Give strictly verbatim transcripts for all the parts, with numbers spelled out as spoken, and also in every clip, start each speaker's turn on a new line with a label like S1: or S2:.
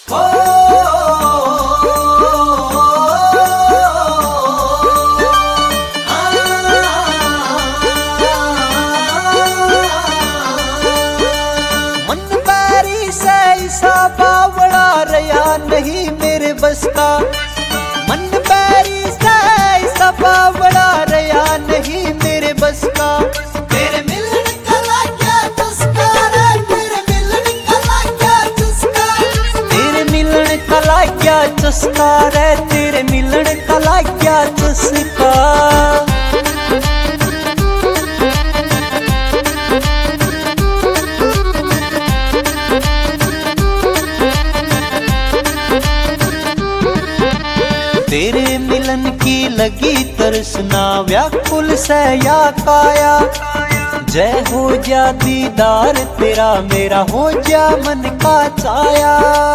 S1: नहीं मेरे बस का मन बैरी से सबा बड़ा रया नहीं मेरे बस का।
S2: तेरे मिलन का क्या चस्का रे, तेरे मिलन का क्या चस्का,
S1: तेरे मिलन का क्या चस्का रे, तेरे मिलन का क्या चस्का। तेरे मिलन की लगी तरसना व्याकुल से या काया। जय हो जा दीदार तेरा मेरा हो जा मन का छाया।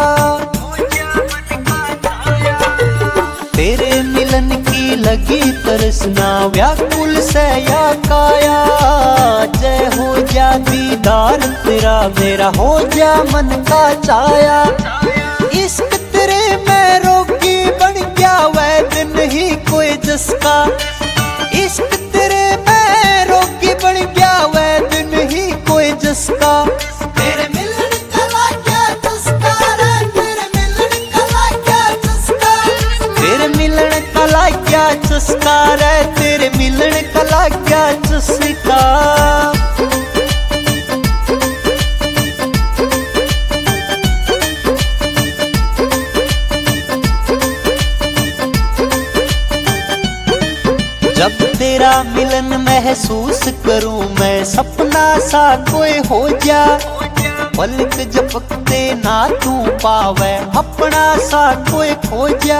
S1: तेरे मिलन की लगी तरसना व्याकुल से या काया। जय हो जा दीदार तेरा मेरा हो जा मन का छाया। इश्क तेरे में रोगी बन गया वैद नहीं कोई जिसका। इश्क तेरे में रोगी बन गया वैद नहीं कोई जिसका।
S2: तेरे मिलन का क्या चस्का रे, तेरे मिलन का क्या चस्का,
S1: तेरे मिलन का क्या चस्का रे, तेरे मिलन का क्या चस्का। जब तेरा मिलन महसूस करूं मैं सपना सा कोई हो जा। पलक झपकते ना तू पावे अपना सा कोई खो जा।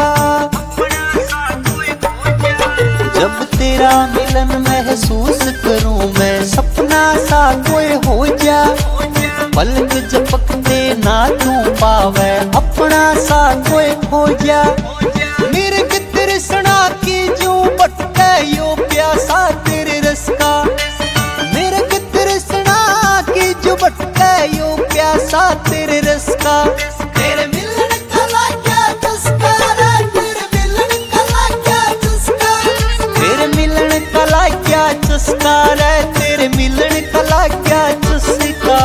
S1: जब तेरा मिलन महसूस करूं मैं सपना सा कोई हो जा। पलक झपकते ना तू पावे अपना सा कोई खो जा। मेरे कितने सना की जो भटके यो प्यासा तेरे रस का। मेरे कितने सना की जो भटके यो प्यासा तेरे रस का।
S2: तेरे मिलन का क्या चस्का रे, तेरे मिलन का क्या चस्का,
S1: तेरे मिलन का क्या चस्का रे, तेरे मिलन का क्या चस्का।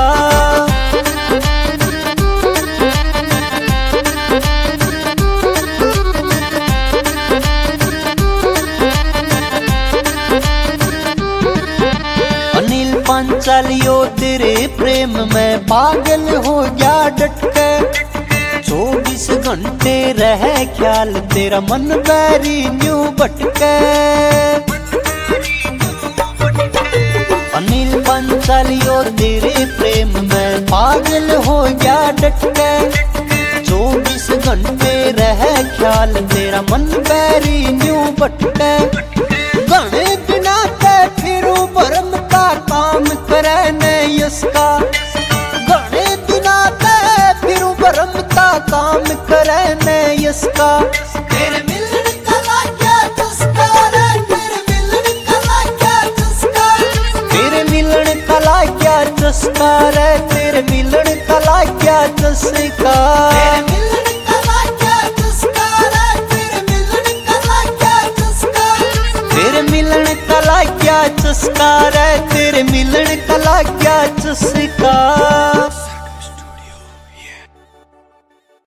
S1: पांचालियो तेरे प्रेम में पागल हो गया डटके। चौबीस घंटे रह ख्याल तेरा मन बैरी न्यू भटके। अनिल पांचालियो तेरे प्रेम में पागल हो गया डटके। चौबीस घंटे रह ख्याल तेरा मन बैरी न्यू भटके। घने बिना ते फिरू भरम का काम करे ने यसका। घने बिना ते फिरू भरम का काम करे ने यसका।
S2: तेरे मिलन का क्या चस्का रे, तेरे मिलन का क्या चस्का,
S1: तेरे मिलन का क्या चस्का रे, तेरे मिलन का क्या चस्का।
S2: तेरे मिलन का क्या चस्का रे, तेरे मिलन का क्या चस्का,
S1: तेरे मिलन का क्या चस्का रे, तेरे मिलन का क्या चस्का।